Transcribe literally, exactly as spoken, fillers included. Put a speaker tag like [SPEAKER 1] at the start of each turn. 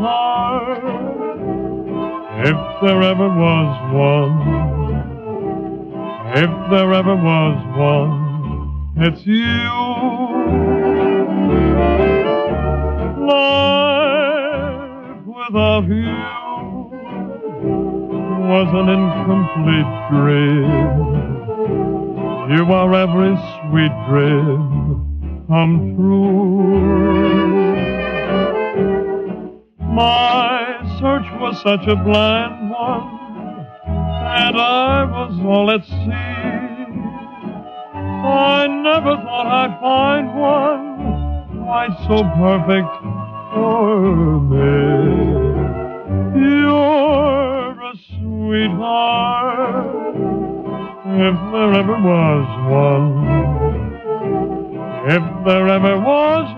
[SPEAKER 1] heart. If there ever was one, if there ever was one, it's you. Life without you was an incomplete dream. You are every sweet dream come true. My search was such a blind one, and I was all at sea. I never thought I'd find one quite so perfect for me. You're a sweetheart, if there ever was one. If there ever was